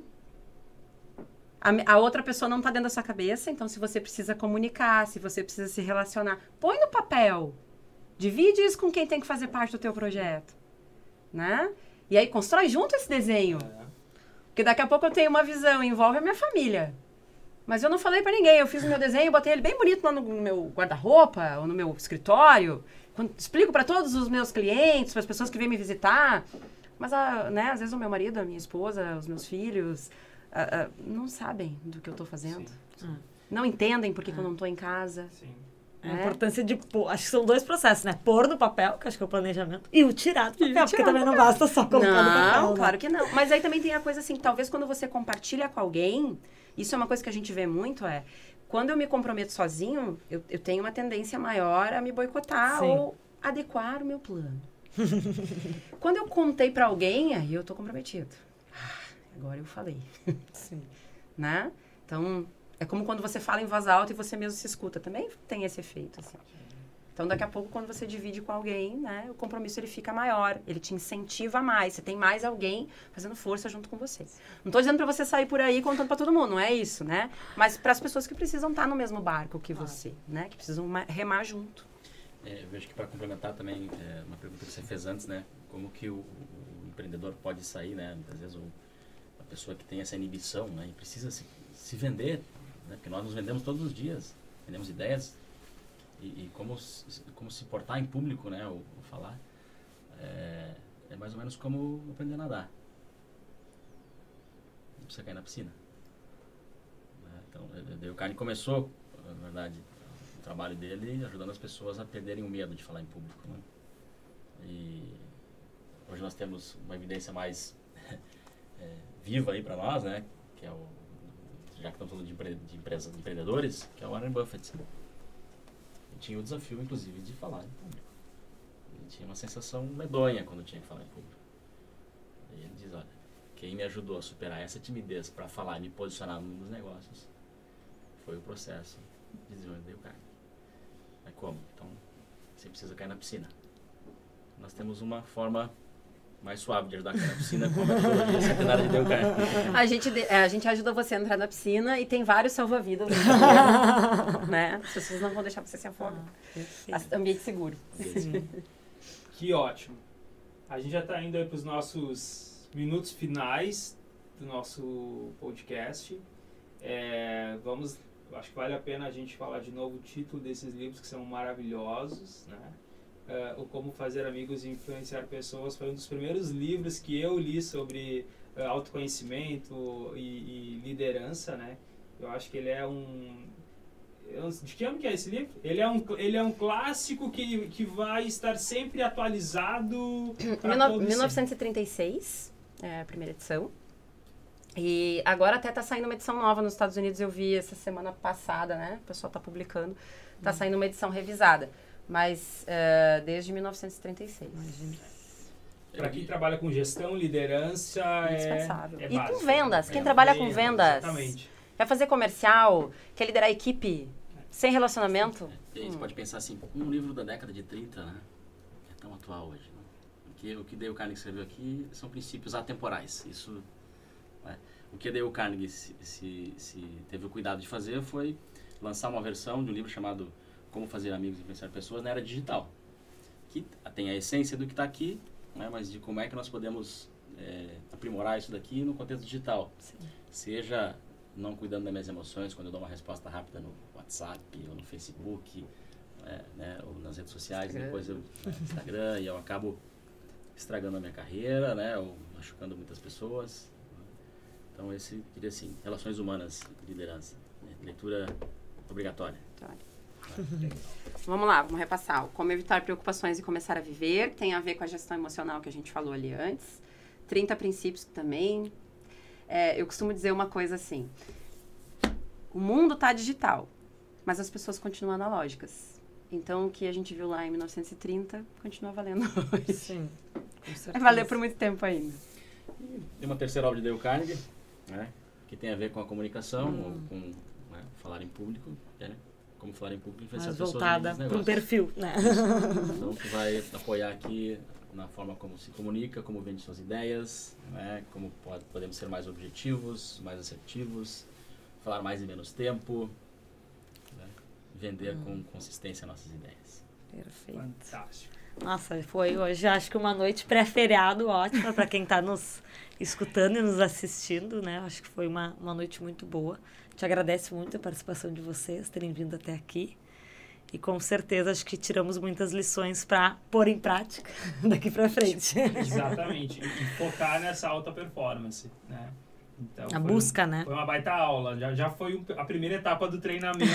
S3: A outra pessoa não tá dentro da sua cabeça, então se você precisa comunicar, se você precisa se relacionar, põe no papel. Divide isso com quem tem que fazer parte do teu projeto, né? E aí constrói junto esse desenho. Porque daqui a pouco eu tenho uma visão, envolve a minha família. Mas eu não falei pra ninguém, eu fiz o meu desenho, botei ele bem bonito lá no meu guarda-roupa, ou no meu escritório. Explico para todos os meus clientes, para as pessoas que vêm me visitar. Mas, né, às vezes o meu marido, a minha esposa, os meus filhos, não sabem do que eu tô fazendo.
S1: Sim.
S3: Não entendem por que eu não tô em casa.
S1: Sim.
S2: A importância de pôr, acho que são dois processos, né? Pôr no papel, que acho que é o planejamento, e o tirar do papel, porque também não basta só colocar no papel.
S3: Não, claro que não. Mas aí também tem a coisa assim, talvez quando você compartilha com alguém, isso é uma coisa que a gente vê muito, quando eu me comprometo sozinho, eu tenho uma tendência maior a me boicotar ou adequar o meu plano. Quando eu contei pra alguém, aí eu tô comprometido. Agora eu falei.
S2: Sim.
S3: Né? Então, é como quando você fala em voz alta e você mesmo se escuta. Também tem esse efeito, assim. Então, daqui a pouco, quando você divide com alguém, né, o compromisso ele fica maior. Ele te incentiva mais. Você tem mais alguém fazendo força junto com você. Não estou dizendo para você sair por aí contando para todo mundo, não é isso, né? Mas para as pessoas que precisam estar no mesmo barco que você, né? Que precisam remar junto.
S4: Eu vejo que para complementar também, uma pergunta que você fez antes, né? Como que o empreendedor pode sair, né? Às vezes a pessoa que tem essa inibição, né? E precisa se vender, né? Porque nós nos vendemos todos os dias. Vendemos ideias, E como se portar em público, né, ou falar, é mais ou menos como aprender a nadar. Não precisa cair na piscina. Então, o Dale Carnegie começou, na verdade, o trabalho dele ajudando as pessoas a perderem o medo de falar em público, né? E hoje nós temos uma evidência mais viva aí para nós, né? Que é já que estamos falando de empresas, de empreendedores, que é o Warren Buffett. Ele tinha o desafio, inclusive, de falar em público. Ele tinha uma sensação medonha quando tinha que falar em público. E ele diz, olha, quem me ajudou a superar essa timidez para falar e me posicionar no mundo dos negócios foi o processo de desenvolvimento do Dale Carnegie. Mas como? Então, você precisa cair na piscina. Nós temos uma forma mais suave de ajudar a cair na piscina com a metodologia centenária de Dale Carnegie.
S3: A gente ajuda você a entrar na piscina e tem vários salva-vidas. Né? As pessoas não vão deixar você se afogar. Ambiente seguro.
S1: Sim. Que ótimo. A gente já está indo para os nossos minutos finais do nosso podcast. Acho que vale a pena a gente falar de novo o título desses livros que são maravilhosos, né? O Como Fazer Amigos e Influenciar Pessoas foi um dos primeiros livros que eu li sobre autoconhecimento e liderança, né? Eu acho que ele é de que ano que é esse livro? Ele é um clássico que vai estar sempre atualizado.
S3: 1936, é a primeira edição. E agora até está saindo uma edição nova nos Estados Unidos, eu vi essa semana passada, né? O pessoal está publicando. Está saindo uma edição revisada. Mas desde 1936.
S1: Para quem trabalha com gestão, liderança,
S3: indispensável.
S1: É
S3: e
S1: básico.
S3: com vendas. Quem trabalha com vendas.
S1: Exatamente.
S3: Quer fazer comercial, quer liderar a equipe, sem relacionamento.
S4: E aí você pode pensar assim, um livro da década de 30, né? É tão atual hoje. Né? O que Dale Carnegie escreveu aqui são princípios atemporais. Isso, né? O que Dale Carnegie se teve o cuidado de fazer foi lançar uma versão de um livro chamado Como Fazer Amigos e Influenciar Pessoas na Era Digital, que tem a essência do que está aqui, né, mas de como é que nós podemos aprimorar isso daqui no contexto digital.
S3: Sim.
S4: Seja não cuidando das minhas emoções quando eu dou uma resposta rápida no WhatsApp ou no Facebook, né, ou nas redes sociais, depois eu Instagram, e eu acabo estragando a minha carreira, né, ou machucando muitas pessoas. Então esse, diria assim, relações humanas e liderança, né, leitura obrigatória.
S3: Vamos lá, vamos repassar. Como evitar preocupações e começar a viver. Tem a ver com a gestão emocional que a gente falou ali antes. 30 princípios também. Eu costumo dizer uma coisa assim. O mundo está digital, mas as pessoas continuam analógicas. Então, o que a gente viu lá em 1930 continua valendo hoje.
S2: Sim, com certeza.
S3: Vai valer por muito tempo ainda.
S4: Tem uma terceira obra de Dale Carnegie, né, que tem a ver com a comunicação, ou com falar em público, né? Como falar em público, influenciar
S2: mais
S4: pessoas
S2: voltada para um perfil, né?
S4: Então, tu vai apoiar aqui na forma como se comunica, como vende suas ideias, né? Como podemos ser mais objetivos, mais assertivos, falar mais em menos tempo, né? Vender com consistência nossas ideias.
S2: Perfeito.
S1: Fantástico.
S2: Nossa, foi hoje, acho que uma noite pré-feriado ótima para quem está nos escutando e nos assistindo, né? Acho que foi uma noite muito boa. Te agradeço muito a participação de vocês, terem vindo até aqui. E com certeza acho que tiramos muitas lições para pôr em prática daqui para frente.
S1: Exatamente. E focar nessa alta performance, né? Então,
S2: a busca, né?
S1: Foi uma baita aula. Já foi a primeira etapa do treinamento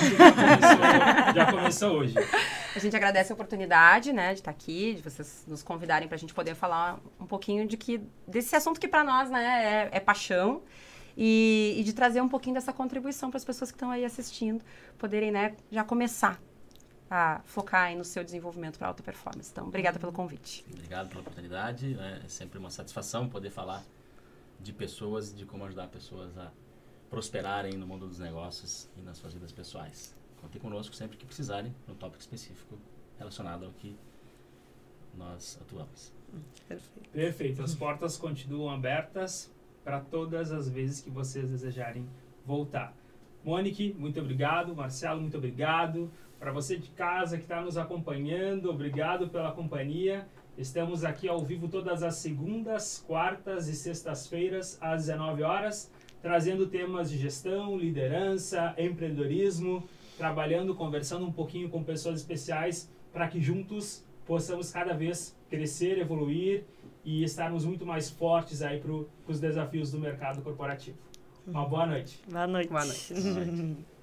S1: já começou hoje.
S3: A gente agradece a oportunidade, né, de estar aqui, de vocês nos convidarem para a gente poder falar um pouquinho desse assunto que para nós, né, é paixão. E de trazer um pouquinho dessa contribuição para as pessoas que estão aí assistindo, poderem, né, já começar a focar aí no seu desenvolvimento para alta performance. Então, obrigada pelo convite.
S4: Obrigado pela oportunidade. É sempre uma satisfação poder falar de pessoas, de como ajudar pessoas a prosperarem no mundo dos negócios e nas suas vidas pessoais. Contem conosco sempre que precisarem, num tópico específico relacionado ao que nós atuamos.
S2: Perfeito.
S1: Perfeito. As portas continuam abertas para todas as vezes que vocês desejarem voltar. Monique, muito obrigado. Marcelo, muito obrigado. Para você de casa que está nos acompanhando, obrigado pela companhia. Estamos aqui ao vivo todas as segundas, quartas e sextas-feiras, às 19 horas, trazendo temas de gestão, liderança, empreendedorismo, trabalhando, conversando um pouquinho com pessoas especiais para que juntos possamos cada vez crescer, evoluir e estarmos muito mais fortes aí para os desafios do mercado corporativo. Uma boa noite.
S2: Boa noite.
S3: Boa noite.
S4: Boa noite.